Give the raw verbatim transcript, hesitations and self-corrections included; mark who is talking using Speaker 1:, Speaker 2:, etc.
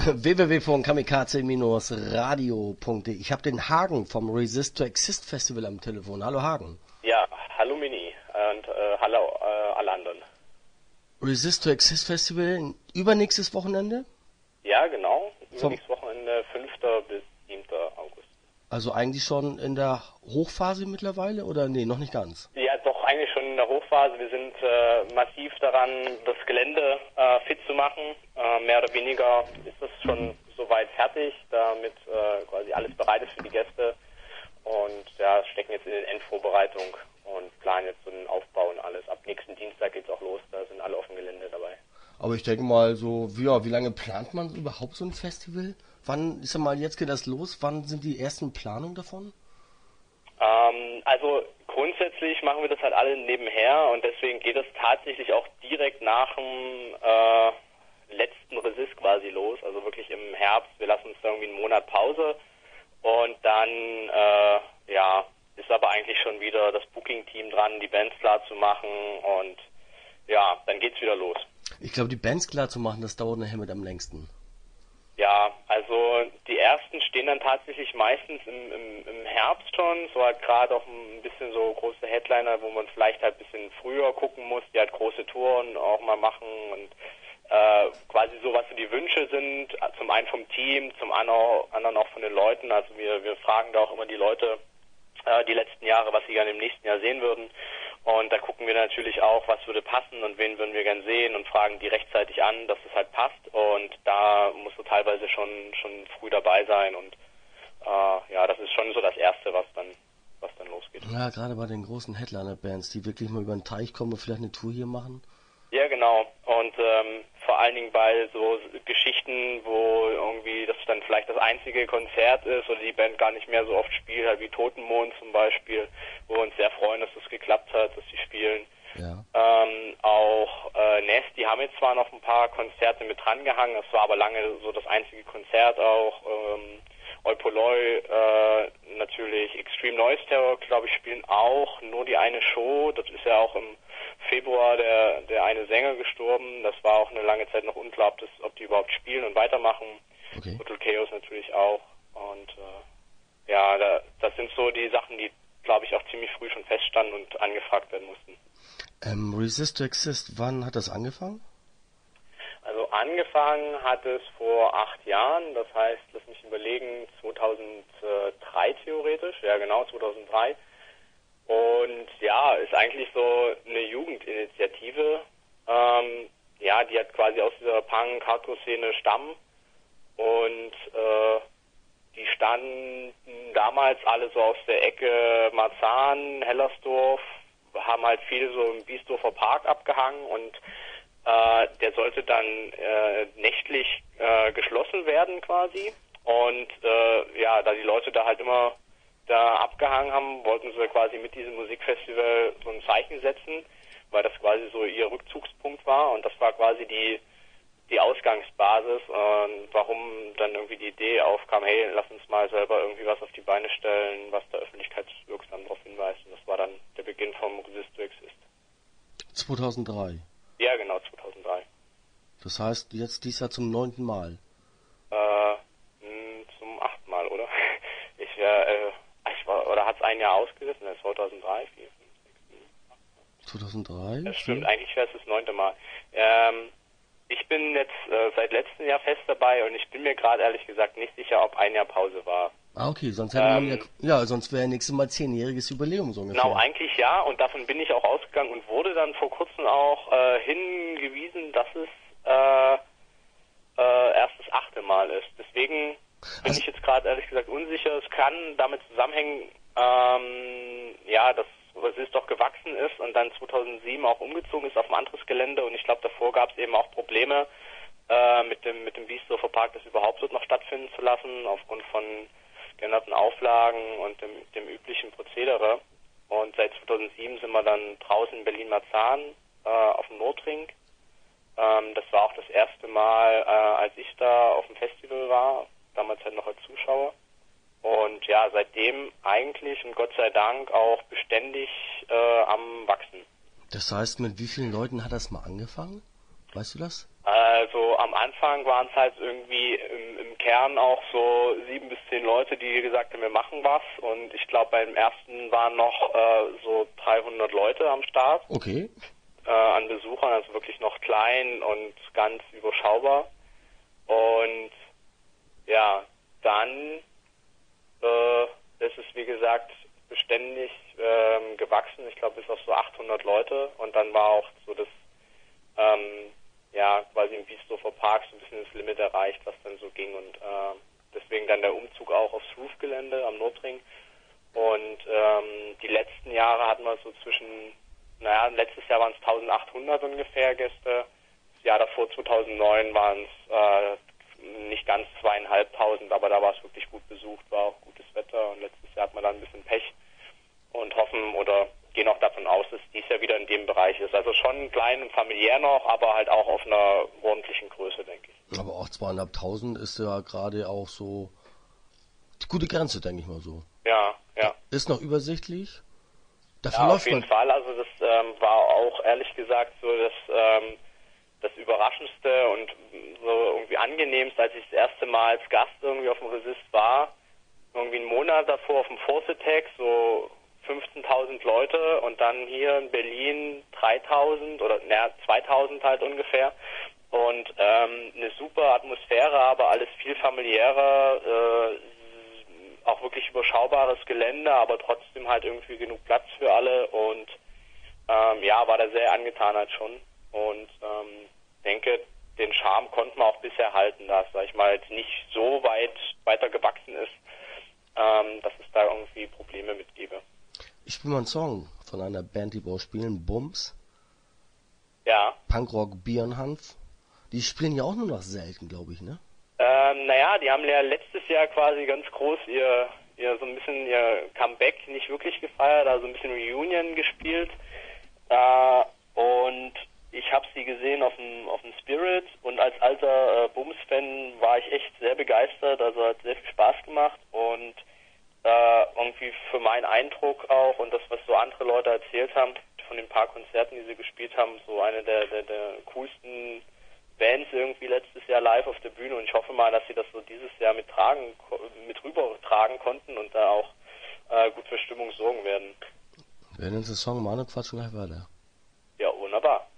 Speaker 1: w w w punkt kamikaze radio punkt de. Ich habe den Hagen vom Resist to Exist Festival am Telefon. Hallo Hagen.
Speaker 2: Ja, hallo Mini und äh, hallo äh, alle anderen.
Speaker 1: Resist to Exist Festival übernächstes Wochenende?
Speaker 2: Ja, genau. Übernächstes Wochenende fünften bis siebten August.
Speaker 1: Also eigentlich schon in der Hochphase mittlerweile oder nee, noch nicht ganz?
Speaker 2: Ja, doch eigentlich schon in der Hochphase. Wir sind äh, massiv daran, das Gelände äh, fit zu machen. Äh, mehr oder weniger ist das schon soweit fertig, damit äh, quasi alles bereit ist für die Gäste. Und ja, stecken jetzt in den Endvorbereitung und planen jetzt so einen Aufbau und alles. Ab nächsten Dienstag geht's auch los, da sind alle auf dem Gelände dabei.
Speaker 1: Aber ich denke mal so, ja, wie lange plant man überhaupt so ein Festival? Wann, ist ja mal, jetzt geht das los, wann sind die ersten Planungen davon?
Speaker 2: Ähm, also grundsätzlich machen wir das halt alle nebenher und deswegen geht es tatsächlich auch direkt nach dem äh, letzten Resist quasi los, also wirklich im Herbst. Wir lassen uns da irgendwie einen Monat Pause und dann, äh, ja, ist aber eigentlich schon wieder das Booking-Team dran, die Bands klar zu machen und ja, dann geht's wieder los.
Speaker 1: Ich glaube, die Bands klar zu machen, das dauert nachher mit am längsten.
Speaker 2: Ja, also die ersten stehen dann tatsächlich meistens im, im, im Herbst schon, so halt gerade auch ein bisschen so große Headliner, wo man vielleicht halt ein bisschen früher gucken muss, die halt große Touren auch mal machen und äh, quasi so, was so die Wünsche sind, zum einen vom Team, zum anderen auch von den Leuten, also wir, wir fragen da auch immer die Leute äh, die letzten Jahre, was sie gerne im nächsten Jahr sehen würden. Und da gucken wir natürlich auch, was würde passen und wen würden wir gern sehen und fragen die rechtzeitig an, dass es halt passt. Und da musst du teilweise schon schon früh dabei sein. Und äh, ja, das ist schon so das Erste, was dann was dann losgeht.
Speaker 1: Ja, gerade bei den großen Headliner-Bands, die wirklich mal über den Teich kommen und vielleicht eine Tour hier machen.
Speaker 2: Ja, genau. Und ähm, vor allen Dingen bei so Geschichten, wo irgendwie das dann vielleicht das einzige Konzert ist oder die Band gar nicht mehr so oft spielt, halt wie Totenmond zum Beispiel, wo wir uns sehr freuen, dass das geklappt hat, dass sie spielen.
Speaker 1: Ja.
Speaker 2: Ähm, auch äh, Nest, die haben jetzt zwar noch ein paar Konzerte mit dran gehangen, das war aber lange so das einzige Konzert auch. Ähm, Eupoloi, äh, natürlich Extreme Noise Terror, glaube ich, spielen auch nur die eine Show. Das ist ja auch im Februar der der eine Sänger gestorben. Das war auch eine lange Zeit noch unklar, ob, das, ob die überhaupt spielen und weitermachen.
Speaker 1: Okay.
Speaker 2: Total Chaos natürlich auch. Und äh, ja, da, das sind so die Sachen, die, glaube ich, auch ziemlich früh schon feststanden und angefragt werden mussten.
Speaker 1: Ähm, Resist to Exist, wann hat das angefangen?
Speaker 2: Also angefangen hat es vor acht Jahren, das heißt, lass mich überlegen, zweitausenddrei theoretisch, ja genau, zweitausenddrei. Und ja, ist eigentlich so eine Jugendinitiative, ähm, ja, die hat quasi aus dieser Punk-Hardcore-Szene stammen und äh, die standen damals alle so aus der Ecke Marzahn, Hellersdorf, haben halt viel so im Biesdorfer Park abgehangen und äh, der sollte dann äh, nächtlich äh, geschlossen werden quasi und äh, ja, da die Leute da halt immer da abgehangen haben, wollten sie quasi mit diesem Musikfestival so ein Zeichen setzen, weil das quasi so ihr Rückzugspunkt war und das war quasi die die Ausgangsbasis und warum dann irgendwie die Idee aufkam, hey, lass uns mal selber irgendwie was auf die Beine stellen, was da öffentlichkeitswirksam darauf hinweist und das war dann der Beginn vom Resist to Exist.
Speaker 1: zweitausenddrei?
Speaker 2: Ja, genau, zweitausenddrei.
Speaker 1: Das heißt, jetzt dies Jahr zum neunten Mal?
Speaker 2: Äh, mh, zum achten Mal, oder? Ich, äh, ich war, oder hat es ein Jahr ausgesetzt, ne, zweitausenddrei, vier, fünf, sechs, sieben, acht.
Speaker 1: zweitausenddrei?
Speaker 2: Das stimmt, vier? Eigentlich wäre es das neunte Mal. Ähm, ich bin jetzt äh, seit letztem Jahr fest dabei und ich bin mir gerade ehrlich gesagt nicht sicher, ob ein Jahr Pause war.
Speaker 1: Ah, okay, sonst hätte
Speaker 2: ähm,
Speaker 1: man ja, ja, sonst wäre nächstes Mal zehnjähriges Jubiläum so ungefähr.
Speaker 2: Genau, eigentlich ja, und davon bin ich auch ausgegangen und wurde dann vor kurzem auch äh, hingewiesen, dass es äh, äh, erst das achte Mal ist. Deswegen bin also, ich jetzt gerade ehrlich gesagt unsicher. Es kann damit zusammenhängen, ähm, ja, dass Resist doch gewachsen ist und dann zweitausendsieben auch umgezogen ist auf ein anderes Gelände und ich glaube, davor gab es eben auch Probleme äh, mit dem mit dem Biesdorfer Park, das überhaupt dort noch stattfinden zu lassen, aufgrund von geänderten Auflagen und dem, dem üblichen Prozedere. Und seit zweitausendsieben sind wir dann draußen in Berlin-Marzahn äh, auf dem Nordring. Ähm, das war auch das erste Mal, äh, als ich da auf dem Festival war, damals halt noch als Zuschauer. Und ja, seitdem eigentlich und Gott sei Dank auch beständig äh, am Wachsen.
Speaker 1: Das heißt, mit wie vielen Leuten hat das mal angefangen? Weißt du das?
Speaker 2: Äh, also am Anfang waren es halt irgendwie im, im Kern auch so sieben bis zehn Leute, die gesagt haben, wir machen was. Und ich glaube, beim ersten waren noch äh, so dreihundert Leute am Start.
Speaker 1: Okay.
Speaker 2: Äh, an Besuchern, also wirklich noch klein und ganz überschaubar. Und ja, dann äh, ist es, wie gesagt, beständig ähm, gewachsen. Ich glaube, bis auf so achthundert Leute. Und dann war auch so das, ähm, ja, quasi im Biesdorfer Park so ein bisschen das Limit erreicht, was dann so ging. Und äh, deswegen dann der Umzug auch aufs Roof-Gelände am Nordring. Und ähm, die letzten Jahre hatten wir so zwischen, naja, letztes Jahr waren es eintausendachthundert ungefähr Gäste. Das Jahr davor, zweitausendneun, waren es äh, nicht ganz zweieinhalbtausend, aber da war es wirklich gut besucht, war auch gutes Wetter. Und letztes Jahr hat man dann ein bisschen Pech und hoffen oder gehen auch davon aus, dass dies Jahr wieder in dem Bereich ist. Also schon klein und familiär noch, aber halt auch auf einer ordentlichen Größe, denke ich.
Speaker 1: Aber auch zweieinhalbtausend ist ja gerade auch so die gute Grenze, denke ich mal so.
Speaker 2: Ja, ja.
Speaker 1: Ist noch übersichtlich? Dafür
Speaker 2: Ja,
Speaker 1: läuft
Speaker 2: auf jeden
Speaker 1: man.
Speaker 2: Fall. Also das ähm, war auch ehrlich gesagt so das, ähm, das Überraschendste und so irgendwie angenehmste, als ich das erste Mal als Gast irgendwie auf dem Resist war. Irgendwie einen Monat davor auf dem Force Attack, so fünfzehntausend Leute und dann hier in Berlin dreitausend oder naja, zweitausend halt ungefähr. Und ähm, eine super Atmosphäre, aber alles viel familiärer, äh, auch wirklich überschaubares Gelände, aber trotzdem halt irgendwie genug Platz für alle und ähm, ja, war da sehr angetan halt schon und ähm, denke, den Charme konnten wir auch bisher halten, dass, sag ich mal, jetzt nicht so weit weiter gewachsen ist, ähm, dass es da irgendwie Probleme mit gäbe.
Speaker 1: Ich spiele mal einen Song von einer Band, die wir auch spielen, Bums.
Speaker 2: Ja.
Speaker 1: Punkrock, Bier und Hanf. Die spielen ja auch nur noch selten, glaube ich, ne?
Speaker 2: Ähm, naja, die haben ja letztes Jahr quasi ganz groß ihr, ihr so ein bisschen ihr Comeback nicht wirklich gefeiert, also ein bisschen Reunion gespielt. Äh, und ich habe sie gesehen auf dem auf dem Spirit und als alter äh, Bums-Fan war ich echt sehr begeistert, also hat sehr viel Spaß gemacht und äh, irgendwie für meinen Eindruck auch und das, was so andere Leute erzählt haben, von den paar Konzerten, die sie gespielt haben, so eine der, der, der coolsten Bands irgendwie letztes Jahr live auf der Bühne und ich hoffe mal, dass sie das so dieses Jahr mit tragen, mit rübertragen konnten und da auch äh, gut für Stimmung sorgen werden.
Speaker 1: Wir hören uns den Song mal und quatschen gleich weiter.
Speaker 2: Ja, wunderbar.